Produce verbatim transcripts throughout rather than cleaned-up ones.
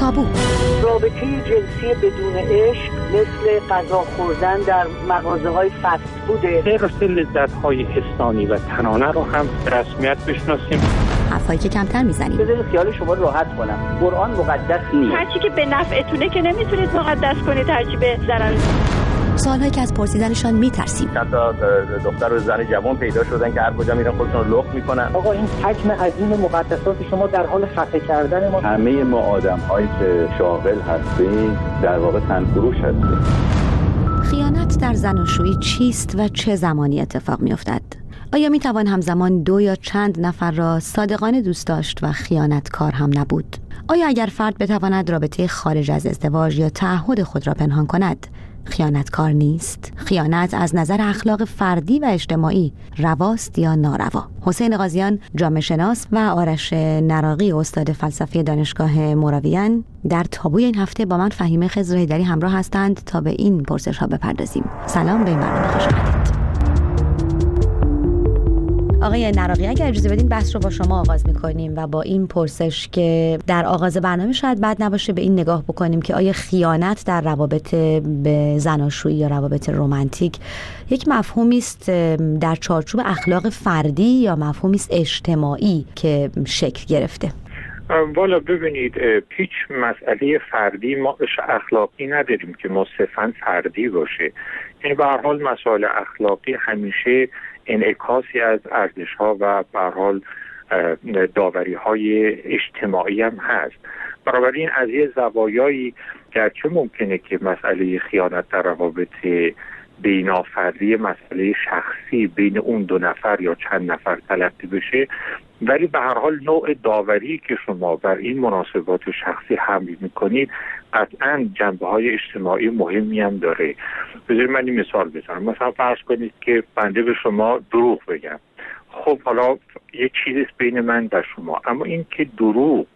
تابو. رابطه جنسی بدون عشق مثل غذا خوردن در مغازه‌های فست فوده. حفظ لذت‌های حسانی و تنانه رو هم رسمیت بشناسیم. حرفایی که کمتر میزنیم. بذارید خیال شما راحت کنم. قرآن مقدس نیست. هرچی که به نفعتونه که نمیتونید مقدس کنید، هرچی به ضرر. سوالایی که از پرسیدنشان میترسیم. حتی دختر و زن جوان پیدا شدن که هر کجا میرن خودشون رو لخت میکنن. آقا این حجم عظیم مقدسات شما در حال خفه کردن ما. همه ما آدم‌هایی که شاغل هستیم در واقع تنفروش هستیم. خیانت در زناشویی چیست و چه زمانی اتفاق میافتد؟ آیا میتوان همزمان دو یا چند نفر را صادقانه دوست داشت و خیانتکار هم نبود؟ آیا اگر فرد بتواند رابطه خارج از ازدواج یا تعهد خود را پنهان کند، خیانتکار نیست؟ خیانت از نظر اخلاق فردی و اجتماعی رواست یا ناروا؟ حسین قاضیان، جامعه شناس، و آرش نراقی، استاد فلسفه دانشگاه موراویان، در تابوی این هفته با من فهیمه خضر هیدری همراه هستند تا به این پرسش ها بپردازیم. سلام، به این برنامه خوش آمدید. آقای نراقی، اگر اجازه بدین بحث رو با شما آغاز می‌کنیم و با این پرسش که در آغاز برنامه شاید بد نباشه به این نگاه بکنیم که آیا خیانت در روابط به زناشویی یا روابط رمانتیک یک مفهومی است در چارچوب اخلاق فردی یا مفهومی است اجتماعی که شکل گرفته؟ والا ببینید، هیچ مسئله فردی ما اخلاقی نداریم که ما صرفاً فردی باشه. یعنی به هر حال مسائل اخلاقی همیشه انعکاسی از ارزش‌ها و به هر حال داوری‌های اجتماعی هم هست. بنابراین از یه زوایایی گرچه ممکنه که مسئله خیانت در روابط بین‌فردی مسئله شخصی بین اون دو نفر یا چند نفر تلقی بشه، ولی به هر حال نوع داوری که شما بر این مناسبات شخصی حمل میکنید قطعاً جنبه‌های اجتماعی مهمی هم داره. بذارید من این مثال بزنم. مثلا فرض کنید که بنده به شما دروغ بگم. خب حالا یه چیزی بین من و شما، اما این که دروغ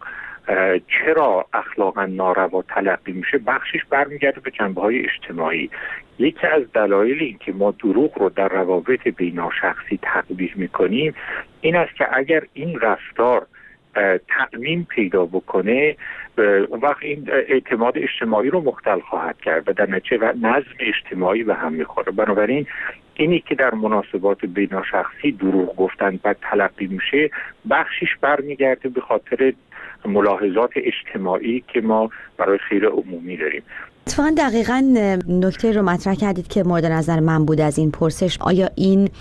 چرا اخلاقا ناروا تلقی میشه بخشش برمیگرده به جنبه‌های اجتماعی. یکی از دلایل این که ما دروغ رو در روابط بین‌شخصی تطبیق میکنیم این است که اگر این رفتار تعمیم پیدا بکنه اون وقت این اعتماد اجتماعی رو مختل خواهد کرد و در نتیجه نظم اجتماعی به هم میخوره. بنابراین اینی که در مناسبات بین‌شخصی دروغ گفتن بعد تلقی میشه بخشش برمیگرده به خاطر ملاحظات اجتماعی که ما برای خیر عمومی داریم. اتفاقا دقیقاً نکته رو مطرح کردید که مورد نظر من بود از این پرسش. آیا این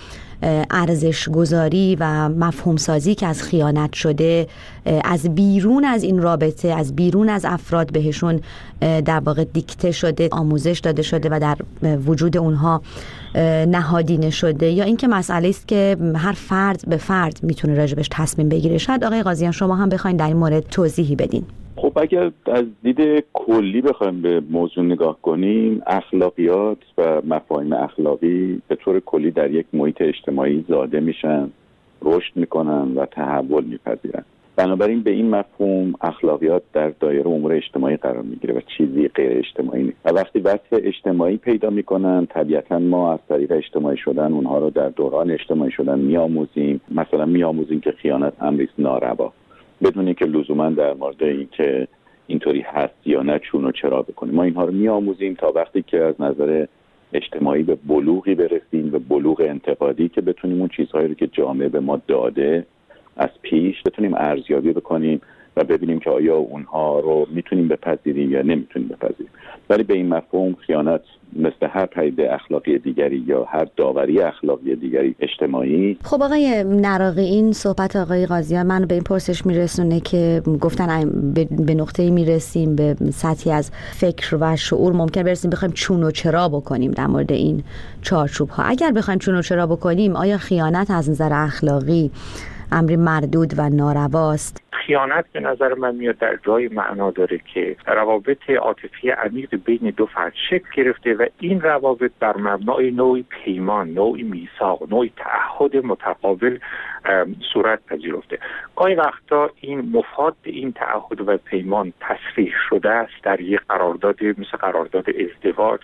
ارزش گذاری و مفهوم سازی که از خیانت شده از بیرون از این رابطه، از بیرون از افراد بهشون در واقع دیکته شده، آموزش داده شده و در وجود اونها نهادینه شده، یا اینکه مسئله است که هر فرد به فرد میتونه راجبش تصمیم بگیره؟ شاید آقای قاضیان شما هم بخواید در این مورد توضیحی بدین. خب اگر از دید کلی بخوایم به موضوع نگاه کنیم، اخلاقیات و مفاهیم اخلاقی به طور کلی در یک محیط اجتماعی زاده میشن، رشد میکنن و تحول میپذیرن. بنابراین به این مفهوم اخلاقیات در دایره امور اجتماعی قرار میگیره و چیزی غیر اجتماعی نیست. و وقتی وصف اجتماعی پیدا میکنن، طبیعتا ما از طریق اجتماعی شدن اونها رو در دوران اجتماعی شدن میآموزیم. مثلا میآموزیم که خیانت امری است ناروا، بدون اینکه لزوما در مورد اینکه اینطوری هست یا نه چون و چرا بکنیم. ما اینها رو میآموزیم تا وقتی که از نظر اجتماعی به بلوغی برسیم، به بلوغ انتقادی، که بتونیم اون چیزهایی رو که جامعه به ما داده از پیش بتونیم ارزیابی بکنیم و ببینیم که آیا اونها رو میتونیم بپذیریم یا نمیتونیم بپذیریم. ولی به این مفهوم خیانت مثل هر پدیده اخلاقی دیگری یا هر داوری اخلاقی دیگری اجتماعی. خب آقای نراقی، این صحبت آقای قاضیان منو به این پرسش میرسونه که گفتن به نقطه‌ای میرسیم، به سطحی از فکر و شعور ممکن برسیم بخوایم چون و چرا بکنیم در مورد این چارچوب ها. اگر بخوایم چون و چرا بکنیم، آیا خیانت از نظر اخلاقی امری مردود و نارواست؟ خیانت به نظر من میاد در جای معنا داره که روابط عاطفی عمیق بین دو فرد شکل گرفته و این روابط بر مبنای نوعی پیمان، نوعی میثاق، نوعی تعهد متقابل صورت پذیرفته. گاهی وقتا این مفاد این تعهد و پیمان تصریح شده است در یک قرارداد مثل قرارداد ازدواج.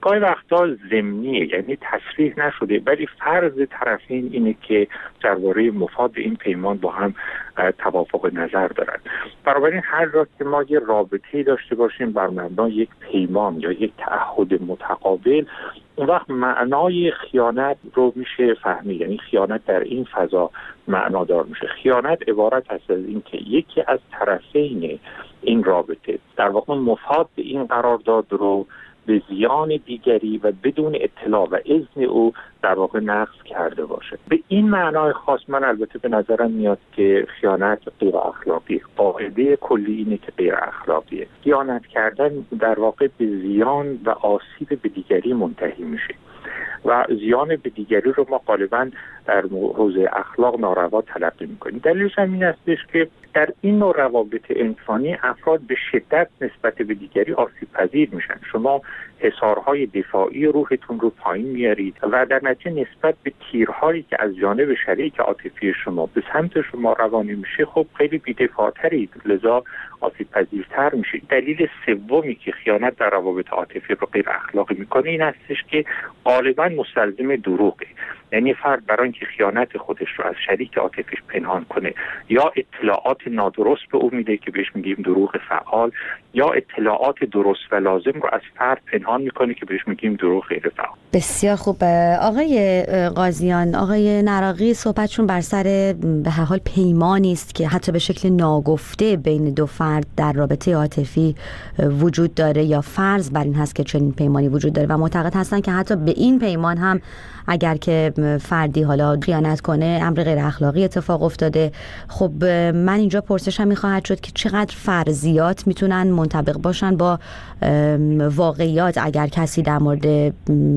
گاهی وقتا ضمنیه، یعنی تصریح نشده، ولی فرض طرفین اینه که درباره مفاد این پیمان با هم توافق نظر دارن. بنابراین هر جا که ما یه رابطه‌ای داشته باشیم بر مبنای یک پیمان یا یک تعهد متقابل، اون وقت معنای خیانت رو میشه فهمید. یعنی خیانت در این فضا معنادار میشه. خیانت عبارت است از این که یکی از طرفین این رابطه در واقع مفاد این قرارداد رو به زیان دیگری و بدون اطلاع و اذن او در واقع نقض کرده باشه. به این معنای خاص من البته به نظرم میاد که خیانت غیر اخلاقی. قاعده کلی اینه که غیر اخلاقیه. خیانت کردن در واقع به زیان و آسیب به دیگری منتهی میشه و زیان به دیگری رو ما غالباً در حوزه اخلاق ناروا تلقی میکنیم. دلیلش هم این هستش که در این نوع روابط انسانی افراد به شدت نسبت به دیگری آسیب پذیر میشن. شما حصارهای دفاعی روحتون رو پایین میارید و در نتیجه نسبت به تیرهایی که از جانب شریک عاطفی شما به سمت شما روانه میشه خب خیلی بی‌دفاع‌ترید، لذا آسیب پذیرتر میشید. دلیل سومی که خیانت در روابط عاطفی رو غیر اخلاقی میکنه این هستش که غالباً مستلزم دروغه. یعنی فرد برای اینکه خیانت خودش رو از شریک عاطفیش پنهان کنه یا اطلاعات نادرست به او میده که بهش میگیم دروغ فعال، یا اطلاعات درست و لازم رو از فرد پنهان میکنه که بهش میگیم دروغ غیر فعال. بسیار خوب. آقای قاضیان، آقای نراقی صحبتشون بر سر به هر حال پیمانی است که حتی به شکل ناگفته بین دو فرد در رابطه عاطفی وجود داره یا فرض بر این هست که چنین پیمانی وجود داره و معتقد هستن که حتی به این پیمان هم اگر که فردی حالا خیانت کنه امر غیر اخلاقی اتفاق افتاده. خب من اینجا پرسشم میخواهد شد که چقدر فرضیات میتونن منطبق باشن با واقعیات. اگر کسی در مورد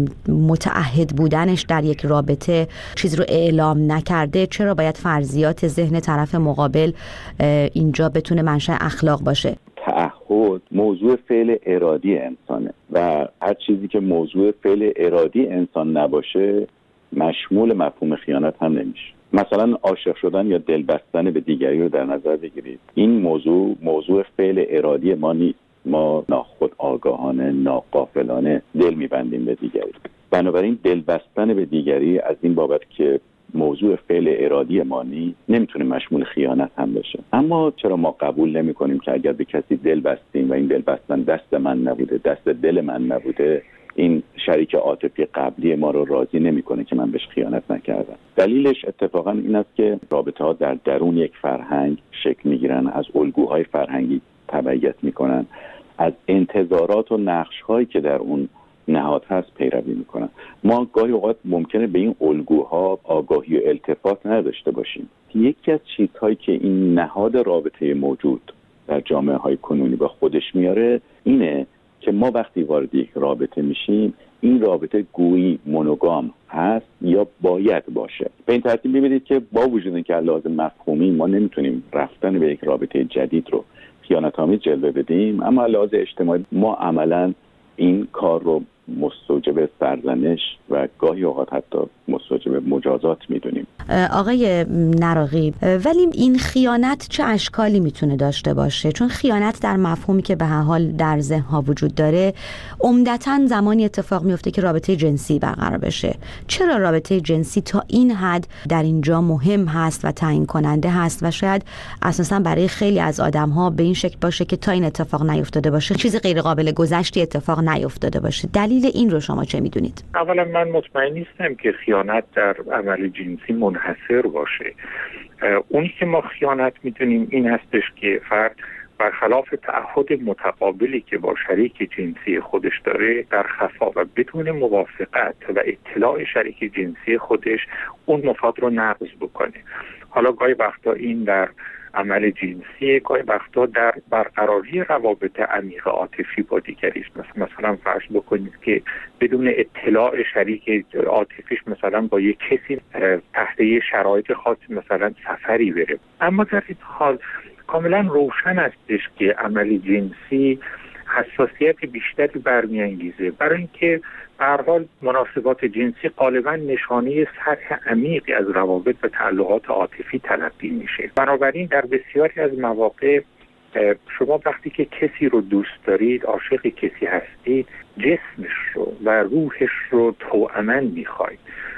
متعهد بودنش در یک رابطه چیز رو اعلام نکرده، چرا باید فرضیات ذهن طرف مقابل اینجا بتونه منشأ اخلاق باشه؟ تعهد موضوع فعل ارادی انسانه و هر چیزی که موضوع فعل ارادی انسان نباشه مشمول مفهوم خیانت هم نمیشه. مثلا عاشق شدن یا دل بستن به دیگری رو در نظر بگیرید. این موضوع موضوع فعل ارادی ما نیست. ما ناخود آگاهانه، ناغافلانه دل میبندیم به دیگری. بنابراین دل بستن به دیگری از این بابت که موضوع فعل ارادی ما نیست نمیتونه مشمول خیانت هم بشه. اما چرا ما قبول نمی کنیم که اگر به کسی دل بستیم و این دل بستن دست من نبوده، دست دل من نبوده، این شریک عاطفی قبلی ما رو راضی نمیکنه که من بهش خیانت نکردم؟ دلیلش اتفاقا این است که رابطه ها در درون یک فرهنگ شکل میگیرن، از الگوهای فرهنگی تبعیت میکنن، از انتظارات و نقش‌هایی که در اون نهاد هست پیروی میکنن. ما گاهی اوقات ممکنه به این الگوها آگاهی و التفات نداشته باشیم. یکی از چیزهایی که این نهاد رابطه موجود در جامعه های کنونی با خودش میاره اینه که ما وقتی وارد یک رابطه میشیم این رابطه گویی مونوگام هست یا باید باشه. به این ترتیب ببینید که با وجود اینکه لازم مفهومی ما نمیتونیم رفتن به یک رابطه جدید رو خیانت‌آمیز جلوه بدیم، اما لازم اجتماعی ما عملاً این کار رو مستوجب سرزنش و گاهی اوقات حتی مستوجب مجازات میدونیم. آقای نراقی، ولی این خیانت چه اشکالی میتونه داشته باشه؟ چون خیانت در مفهومی که به هر حال در ذهن‌ها وجود داره عمدتاً زمانی اتفاق میفته که رابطه جنسی برقرار بشه. چرا رابطه جنسی تا این حد در اینجا مهم هست و تعیین کننده هست و شاید اساساً برای خیلی از آدم‌ها به این شکل باشه که تا این اتفاق نیفتاده باشه چیز غیر قابل گذشتی اتفاق نیفتاده باشه؟ دلیل این رو شما چه میدونید؟ اولا من مطمئن نیستم که خیانت در عمل جنسی منحصر باشه. اونی که ما خیانت میدونیم این هستش که فرد برخلاف تعهد متقابلی که با شریک جنسی خودش داره در خفا و بدون موافقت و اطلاع شریک جنسی خودش اون مفاد رو نقض بکنه. حالا گاهی وقتا این در عمل جنسی، گاهی وقتا در برقراری روابط عمیق عاطفی با دیگری است. مثلا فرض بکنید که بدون اطلاع شریک عاطفیش مثلا با یک کسی تحت شرایط خاص مثلا سفری بره. اما در این حال کاملا روشن استش که عمل جنسی حساسیت بیشتری برمیانگیزه، برای اینکه به هر حال مناسبات جنسی غالبا نشانه سطح عمیقی از روابط و تعلقات عاطفی تلقی میشه. بنابراین در بسیاری از مواقع شما وقتی که کسی رو دوست دارید، عاشق کسی هستید، جسمش رو و روحش رو توأماً میخواید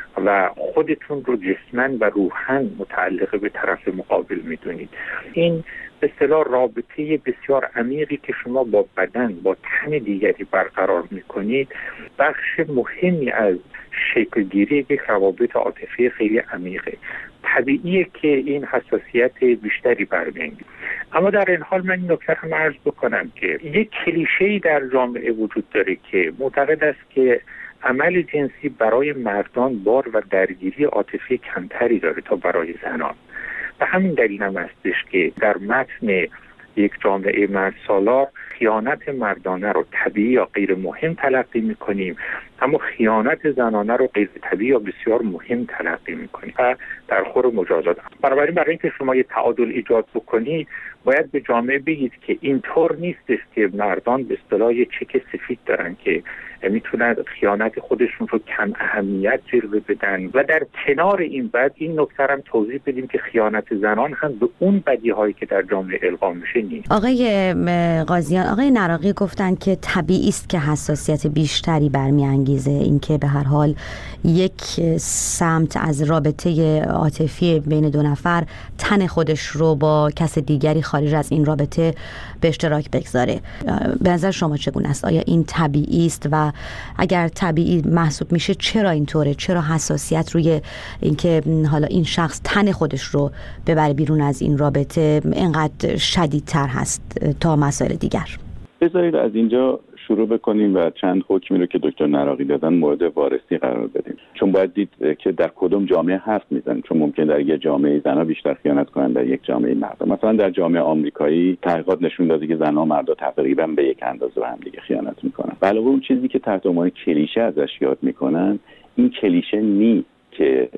و خودتون رو جسماً و روحاً متعلق به طرف مقابل میدونید. این به اصطلاح رابطه بسیار عمیقی که شما با بدن، با تن دیگری برقرار میکنید، بخش مهمی از شکلگیری یک روابط عاطفی خیلی عمیقه. طبیعیه که این حساسیت بیشتری برمی‌انگیزه. اما در این حال من این نکته هم عرض بکنم که یک کلیشه‌ای در جامعه وجود داره که معتقد است که عمل جنسی برای مردان بار و درگیری عاطفی کمتری داره تا برای زنان. به همین دلیل هم هستش که در متن یک جامعه مرد سالار خیانت مردانه رو طبیعی یا غیر مهم تلقی میکنیم، اما خیانت زنانه رو غیر طبیعی یا بسیار مهم تلقی میکنیم و در خور مجازات. بنابراین برای اینکه شما یه تعادل ایجاد بکنید، باید به جامعه بگید که اینطور نیستش که مردان به اصطلاح یه چک سفید دارن که میتونن خیانت خودشون رو کم اهمیت جلوه بدن و در کنار این بعد این نکته هم توضیح بدیم که خیانت زنان هم به اون بدیهایی که در جامعه القا میشه نیست. آقای قاضیان، آقای نراقی گفتن که طبیعی است که حساسیت بیشتری برمیانگیزه، اینکه به هر حال یک سمت از رابطه عاطفی بین دو نفر تن خودش رو با کس دیگری خارج از این رابطه به اشتراک بگذاره. به نظر شما چگونه است؟ آیا این طبیعی است و اگر طبیعی محسوب میشه چرا اینطوره؟ چرا حساسیت روی اینکه حالا این شخص تن خودش رو ببره بیرون از این رابطه اینقدر شدیدتر هست تا مسائل دیگر؟ بذارید از اینجا شروع بکنیم و چند حکمی رو که دکتر نراقی دادن مورد وارسی قرار بدیم، چون باید دید که در کدوم جامعه حرف میزنن. چون ممکن در یک جامعه زنها بیشتر خیانت کنن در یک جامعه مرد. مثلا در جامعه آمریکایی تحقیقات نشون داده که زنها و مردا تقریبا به یک اندازه به هم دیگه خیانت میکنن. علاوه اون چیزی که تحت عنوان کلیشه ازش یاد میکنن، این کلیشه نیست که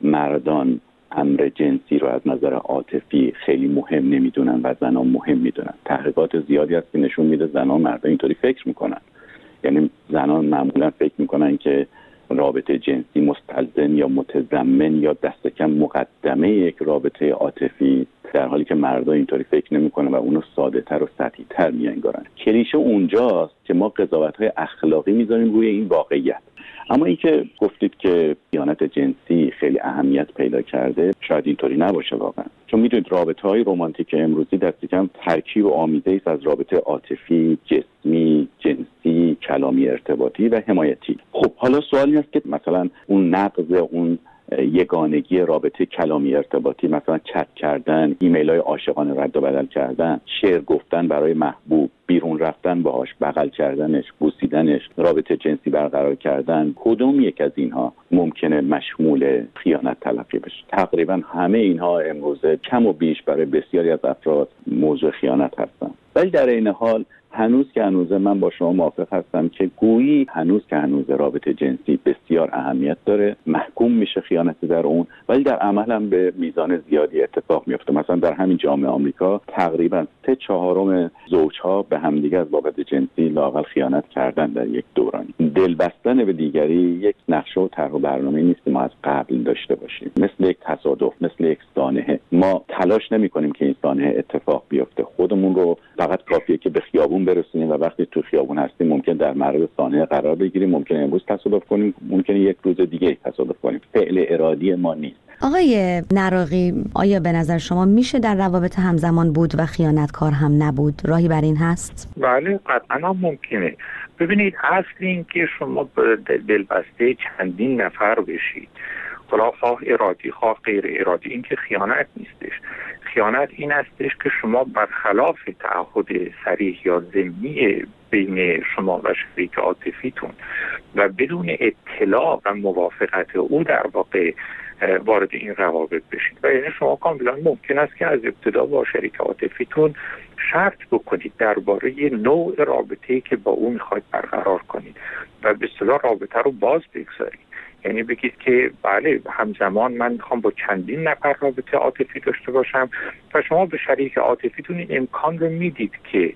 مردان امر جنسی رو از نظر عاطفی خیلی مهم نمیدونن و زنها مهم میدونن. تحقیقات زیادی هست که نشون میده زنها و مردا اینطوری فکر میکنن. یعنی زنها معمولا فکر میکنن که رابطه جنسی مستلزم یا متضمن یا دست کم مقدمه یک رابطه عاطفی، در حالی که مردا اینطوری فکر نمیکنن و اونو ساده تر و سطحی تر میانگارن. کلیشه اونجاست که ما قضاوت‌های اخلاقی میذاریم روی این واقعیت. اما این که گفتید که خیانت جنسی خیلی اهمیت پیدا کرده، شاید اینطوری نباشه واقعا. چون میدونید رابطه‌های رمانتیک امروزی دست کم ترکیب و آمیزه است از رابطه عاطفی، جسمی، جنسی، کلامی ارتباطی و حمایتی. خب حالا سوالی هست که مثلا اون نقض اون یگانگی رابطه کلامی ارتباطی، مثلا چت کردن، ایمیل‌های عاشقانه رد و بدل کردن، شعر گفتن برای محبوب، بیرون رفتن باهاش، بغل کردنش، بوسیدنش، رابطه جنسی برقرار کردن، کدوم یک از اینها ممکنه مشمول خیانت تلقی بشه؟ تقریبا همه اینها امروزه کم و بیش برای بسیاری از افراد موضوع خیانت هستن. ولی در این حال هنوز که هنوزه من با شما موافق هستم که گویی هنوز که هنوز رابطه جنسی بسیار اهمیت داره، محکوم میشه خیانت در اون، ولی در عمل هم به میزان زیادی اتفاق میفته. مثلا در همین جامعه آمریکا تقریبا سه چهارم زوجها به همدیگه از بابت جنسی لااقل خیانت کردن در یک دورانی. دل بستن به دیگری یک نقشه و طرح و برنامه نیست که ما از قبل داشته باشیم. مثل یک تصادف، مثل یک سانحه، ما تلاش نمی‌کنیم که این سانحه اتفاق بیفته. خودمون رو فقط کافیه که به خیابون برسونیم و وقتی تو خیابون هستیم ممکن در معرض سانحه قرار بگیریم، ممکن امروز تصادف کنیم، ممکن یک روز دیگه تصادف کنیم. فعل ارادی ما نیست. آقای نراقی، آیا به نظر شما میشه در روابط همزمان بود و خیانتکار هم نبود؟ راهی بر این هست؟ بله، قطعا ممکنه. ببینید، اصل این که شما دلبسته چندین نفر بشید، حالا خواه ارادی خواه غیر ارادی، این که خیانت نیستش. خیانت این استش که شما برخلاف تعهد صریح یا ضمنی بین شما و شریک عاطفیتون و بدون اطلاع و موافقت او در واقع وارد این روابط بشید. و یعنی شما کاملا ممکن است که از ابتدا با شریک عاطفیتون شرط بکنید درباره نوع رابطه‌ای که با او میخواید برقرار کنید و به اصطلاح رابطه رو باز بگذارید. یعنی بگید که بله، همزمان من میخوام با چندین نفر رابطه عاطفی داشته باشم و شما به شریک عاطفیتون این امکان رو میدید که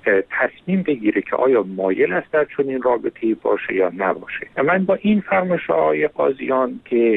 تصمیم بگیره که آیا مایل است در چنین رابطه‌ای باشه یا نباشه. من با این فرمایش آقای قاضیان که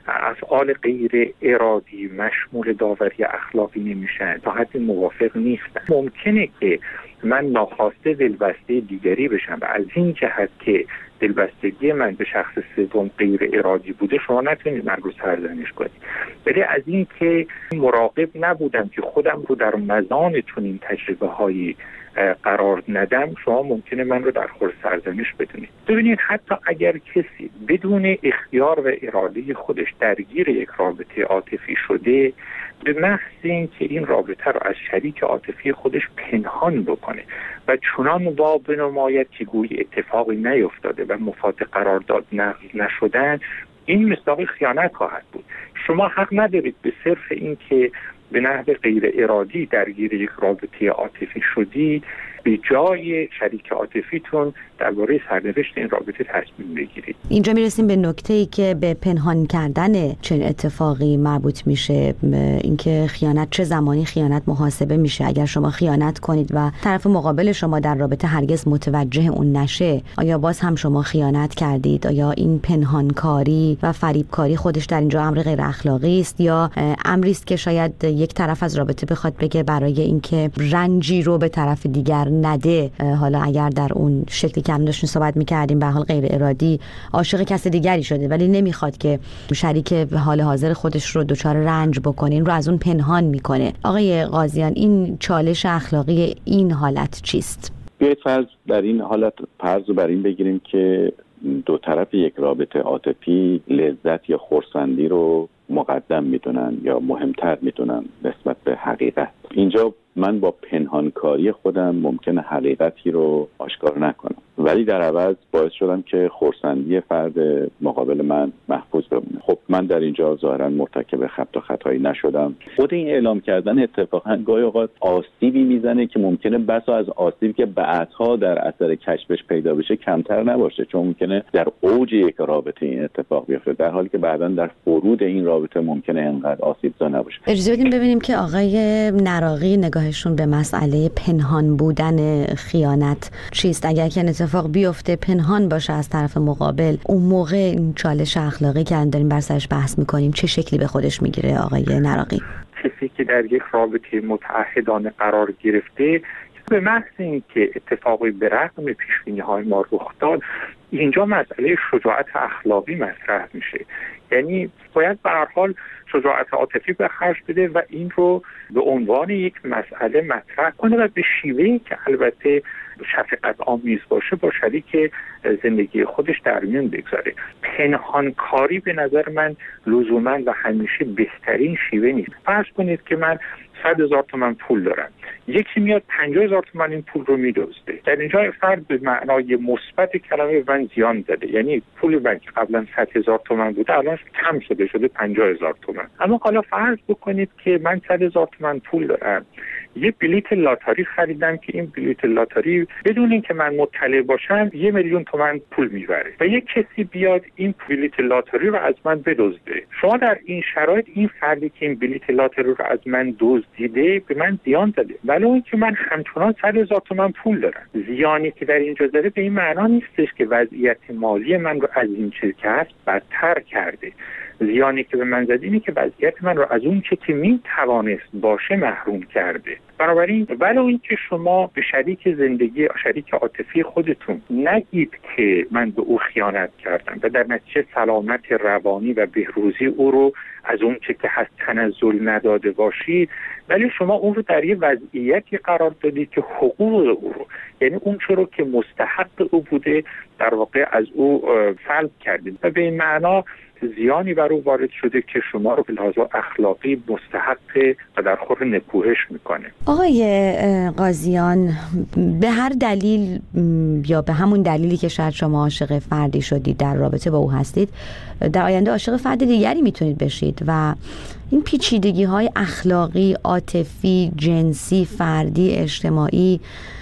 افعال غیر ارادی مشمول داوری اخلاقی نمیشن، تا حدی موافق نیستم. ممکنه که من ناخواسته دلبسته دیگری بشم و از این جهت که دلبستگی من به شخص سوم غیر ارادی بوده شما نتونید من رو سرزنش کنید، ولی از این که مراقب نبودم که خودم رو در مزان چنین تجربه هایی قرار ندم شما ممکنه من رو در خور سرزنش بدونید. ببینید حتی اگر کسی بدون اختیار و اراده خودش درگیر یک رابطه عاطفی شده، به محض این که این رابطه رو از شریک عاطفی خودش پنهان بکنه و چنان وا بنماید که گویی اتفاقی نیفتاده و مفاد قرارداد نقض نشدن، این مصداق خیانت خواهد بود. شما حق ندارید به صرف این که به نحو غیر ارادی درگیر یک رابطه عاطفی شدید به جای شریک عاطفیتون درباره سرنوشت این رابطه تصمیم بگیرید. اینجا میرسیم به نکته‌ای که به پنهان کردن چنین اتفاقی مربوط میشه، اینکه خیانت چه زمانی خیانت محاسبه میشه. اگر شما خیانت کنید و طرف مقابل شما در رابطه هرگز متوجه اون نشه، آیا باز هم شما خیانت کردید؟ آیا این پنهانکاری و فریبکاری خودش در اینجا امر غیر اخلاقی است یا امری است که شاید یک طرف از رابطه بخواد بگه برای اینکه رنجی رو به طرف دیگر نده، حالا اگر در اون شکلی که هم داشتیم صحبت می‌کردیم به حال غیر ارادی عاشق کس دیگری شده ولی نمیخواد که شریک حال حاضر خودش رو دچار رنج بکنه، این رو از اون پنهان میکنه. آقای قاضیان، این چالش اخلاقی این حالت چیست؟ بیایید فرض بر این حالت فرض رو بر این بگیریم که دو طرف یک رابطه عاطفی لذت یا خرسندی رو مقدم میدونن یا مهمتر میدونن نسبت به حقیقت. اینجا من با پنهانکاری خودم ممکنه حقیقتی رو آشکار نکنم، ولی در عوض باعث شدم که خرسندی فرد مقابل من محفوظ بمونه. خب من در اینجا ظاهرا مرتکب خطا خطایی نشدم. خود این اعلام کردن اتفاقا گاهی اوقات آسیبی میزنه که ممکنه بسا از آسیبی که بعدها در اثر کشفش پیدا بشه کمتر نباشه، چون ممکنه در اوج یک رابطه این اتفاق بیفته در حالی که بعداً در فرود این رابطه ممکنه انقدر آسیبزا نباشه. اجازه بدیم ببینیم که آقای نراقی نگاهشون به مسئله پنهان بودن خیانت چیست. اگر که اتفاق بیفته پنهان باشه از طرف مقابل، اون موقع این چالش اخلاقی که داریم بر سرش بحث میکنیم چه شکلی به خودش میگیره آقای نراقی؟ کسی که در یک رابطه متعهدانه قرار گرفته به محض این که اتفاقی به رغم پیش‌بینی‌های ما رخ داد، اینجا مسئله شجاعت اخلاقی مطرح میشه. یعنی باید به هر حال شجاعت عاطفی به خرج بده و این رو به عنوان یک مسئله مطرح کنه و به شیوهی که البته شفقت آمیز باشه با شریک زندگی خودش در میون بگذاره. پنهانکاری به نظر من لزوما و همیشه بهترین شیوه نیست. فرض کنید که من صد هزار تومان پول دارم، یکی میاد پنجاه هزار تومان این پول رو میدزده. در اینجا فرد به معنای مثبت کلمه من زیان زده، یعنی پول من که قبلا صد هزار تومان بوده الان کم شده شده پنجاه هزار تومان. اما حالا فرض بکنید که من صد هزار تومان پول دارم، یه بلیت لاتاری خریدم که این بلیت لاتاری بدون اینکه من مطلع باشم یه میلیون تومان پول میبره و یک کسی بیاد این بلیت لاتاری رو از من بدزده. شما در این شرایط این فردی که این بلیت لاتاری رو از من دزدیده به من زیان زده، ولی اون که من همچنان صد هزار تومان پول دارم. زیانی که در اینجا داره به این معنا نیستش که وضعیت مالی من رو از این چیز که هست بدتر کرده. زیانی که به من زده اینه که وضعیت من رو از اون چه که می توانست باشه محروم کرده. بنابراین ولو اینکه شما به شریک زندگی شریک عاطفی خودتون نگید که من به او خیانت کردم و در نتیجه سلامت روانی و بهروزی او رو از اون چه که هست تنزل نداده باشید، ولی شما اون رو در یه وضعیتی قرار دادید که حقوق او رو، یعنی اون چه رو که مستحق او بوده در واقع از او سلب کردید و به این معنا زیانی بر او وارد شده که شما رو به لحاظ اخلاقی مستحق و در خور نکوهش میکنه. آقای قاضیان، به هر دلیل یا به همون دلیلی که شاید شما عاشق فردی شدید در رابطه با او هستید، در آینده عاشق فرد دیگری میتونید بشید و این پیچیدگی های اخلاقی، عاطفی، جنسی، فردی، اجتماعی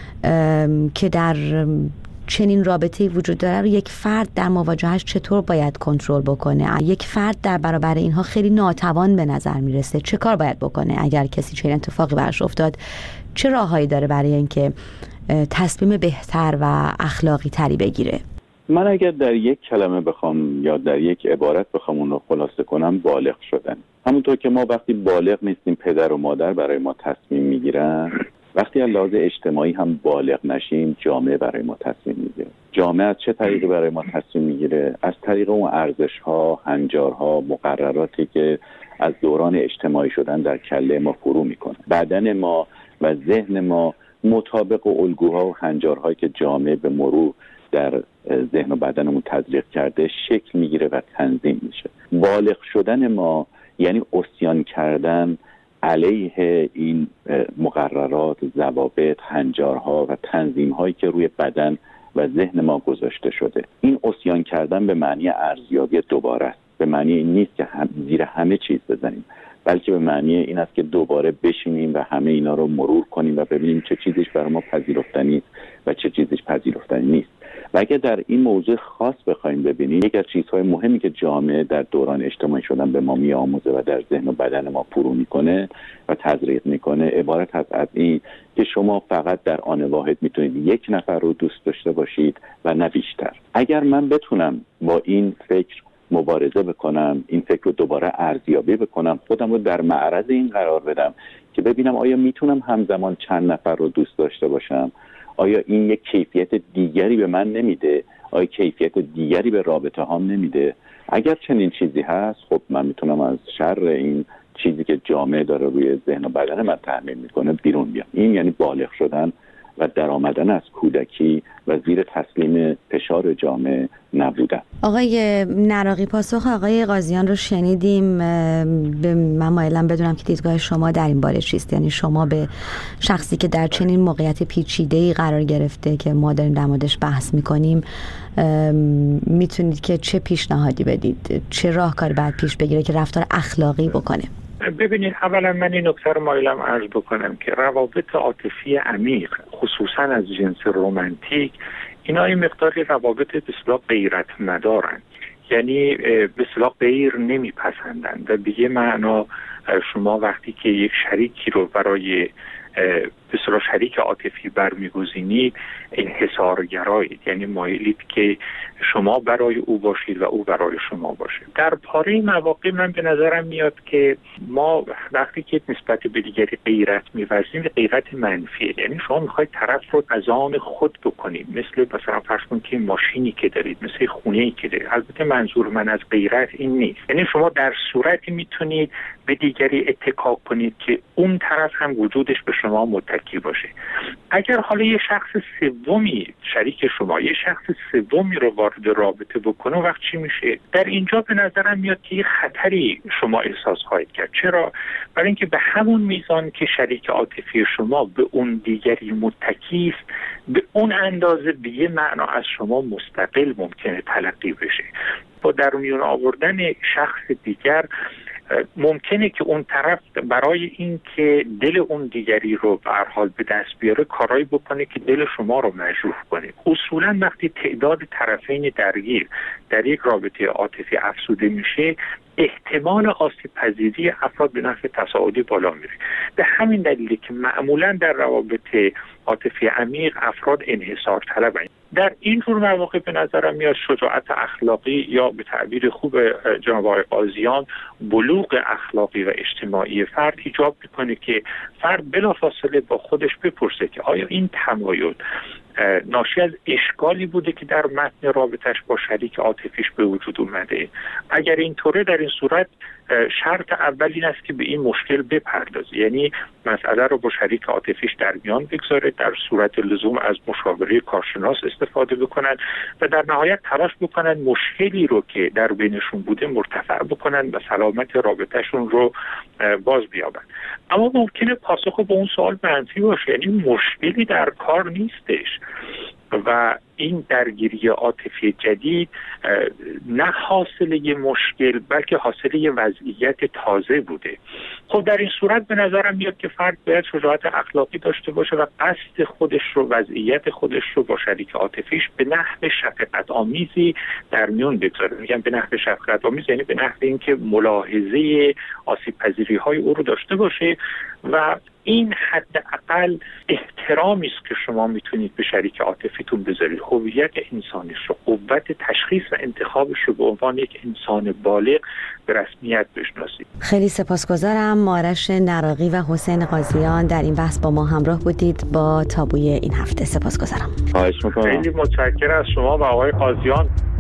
که در چنین رابطه‌ای وجود داره رو یک فرد در مواجهش چطور باید کنترل بکنه؟ یک فرد در برابر اینها خیلی ناتوان به نظر میرسه. چه کار باید بکنه اگر کسی چنین اتفاقی براش افتاد؟ چه راههایی داره برای اینکه تصمیم بهتر و اخلاقی تری بگیره؟ من اگر در یک کلمه بخوام یا در یک عبارت بخوام اون رو خلاصه کنم، بالغ شدن. همونطور که ما وقتی بالغ نیستیم پدر و مادر برای ما تصمیم میگیرن، وقتی از لحاظ اجتماعی هم بالغ نشیم جامعه برای ما تصمیم میگیره. جامعه از چه طریقی برای ما تصمیم میگیره؟ از طریق اون ارزش‌ها، هنجارها، مقرراتی که از دوران اجتماعی شدن در کله ما فرو میکنه. بدن ما و ذهن ما مطابق الگوها و هنجارهایی که جامعه به مرور در ذهن و بدنمون تزریق کرده شکل میگیره و تنظیم میشه. بالغ شدن ما یعنی عصیان کردن علیه این مقررات، ضوابط، هنجارها و تنظیم‌هایی که روی بدن و ذهن ما گذاشته شده. این عصیان کردن به معنی ارزیابی دوباره است. به معنی این نیست که هم زیر همه چیز بزنیم، بلکه به معنی این است که دوباره بشینیم و همه اینا رو مرور کنیم و ببینیم چه چیزیش برای ما پذیرفتنی است و چه چیزیش پذیرفتنی نیست. و اگر در این موضوع خاص بخوایم ببینیم، یکی از چیزهای مهمی که جامعه در دوران اجتماعی شدن به ما میآموزه و در ذهن و بدن ما فرو میکنه و تزریق میکنه، عبارت هست از این که شما فقط در آن واحد میتونید یک نفر رو دوست داشته باشید و نه بیشتر. اگر من بتونم با این فکر مبارزه بکنم، این فکر رو دوباره ارزیابی بکنم، خودم رو در معرض این قرار بدم که ببینم آیا میتونم همزمان چند نفر رو دوست داشته باشم؟ آیا این یک کیفیت دیگری به من نمیده؟ آیا کیفیت دیگری به رابطه هام نمیده؟ اگر چنین چیزی هست، خب من میتونم از شر این چیزی که جامعه داره روی ذهن و بدن من تحمیل میکنه بیرون بیام. این یعنی بالغ شدن و در آمدن از کودکی و زیر تسلیم فشار جامعه نبودن. آقای نراقی، پاسخ آقای قاضیان رو شنیدیم. به من مایلم بدونم که دیدگاه شما در این باره چیست؟ یعنی شما به شخصی که در چنین موقعیت پیچیده‌ای قرار گرفته که ما داریم در موردش بحث میکنیم میتونید که چه پیشنهادی بدید؟ چه راهکاری باید پیش بگیره که رفتار اخلاقی بکنه؟ ببینید، اولا من این نکته رو مایلم عرض بکنم که روابط عاطفی عمیق، خصوصا از جنس رمانتیک، اینا این مقداری روابط به اصطلاح غیرت مدارن، یعنی به اصطلاح غیر نمیپسندن و به یه معنا شما وقتی که یک شریکی رو برای به اصطلاح شریک عاطفی برمیگزینید انحصارگرایید، یعنی مایلید که شما برای او باشید و او برای شما باشه. در پاره مواقع من به نظرم میاد که ما وقتی که نسبت به دیگری غیرت می‌ورزیم، غیرت منفیه، یعنی شما میخواید طرف رو از آن خود بکنید، مثل مثلا فرض کنید که ماشینی که دارید، مثل خونه‌ای که دارید. البته منظور من از غیرت این نیست، یعنی شما در صورتی میتونید به دیگری اتکا کنید که اون طرف هم وجودش به شما متکی باشه. اگر حالا یه شخص سومی شریک شما یه شخص سومی رو وارد رابطه بکنه، وقت چی میشه؟ در اینجا به نظرم میاد که یه خطری شما احساس خواهید کرد. چرا؟ برای اینکه به همون میزان که شریک عاطفی شما به اون دیگری متکی است، به اون اندازه به یه معنا از شما مستقل ممکنه تلقی بشه. با در میون آوردن شخص دیگر ممکنه که اون طرف برای این که دل اون دیگری رو به هر حال به دست بیاره کارایی بکنه که دل شما رو مجروح کنه. اصولا وقتی تعداد طرفین درگیر در یک رابطه عاطفی افزوده میشه، احتمال آسیب پذیری افراد به نحو تصاعدی بالا میره. به همین دلیله که معمولا در روابط عاطفی عمیق افراد انحصار طلبن. در این جور مواقع به نظرم میاد شجاعت اخلاقی یا به تعبیر خوب جناب آقای قاضیان بلوغ اخلاقی و اجتماعی فرد ایجاب میکنه که فرد بلافاصله با خودش بپرسه که آیا این تمایل ناشی از اشکالی بوده که در متن رابطش با شریک عاطفیش به وجود اومده؟ اگر اینطوره، در این صورت شرط اول این است که به این مشکل بپردازه، یعنی مسئله رو با شریک عاطفیش در میان بگذاره، در صورت لزوم از مشاوره کارشناس استفاده بکنن و در نهایت تلاش بکنن مشکلی رو که در بینشون بوده مرتفع بکنن و سلامت رابطهشون رو باز بیابن. اما ممکنه پاسخ به اون سوال منفی باشه، یعنی مشکلی در کار نیستش و این درگیری عاطفی جدید نه حاصله مشکل بلکه حاصله وضعیت تازه بوده. خب در این صورت به نظرم میاد که فرد باید شجاعت اخلاقی داشته باشه و قصد خودش رو، وضعیت خودش رو با شریک عاطفیش به نحو شفقت آمیزی در میون بگذاره. میگم به نحو شفقت آمیز یعنی به نحو اینکه ملاحظه آسیب پذیری های او رو داشته باشه و این حداقل احترامی است که شما میتونید به شریک عاطفیتون بذارید. هویت انسانیش رو، قوت تشخیص و انتخابش رو به عنوان یک انسان بالغ به رسمیت بشناسید. خیلی سپاسگزارم. مارش نراقی و حسین قاضیان در این بحث با ما همراه بودید با تابوی این هفته. سپاسگزارم. خواهش می‌کنم. خیلی متشکرم از شما و آقای قاضیان.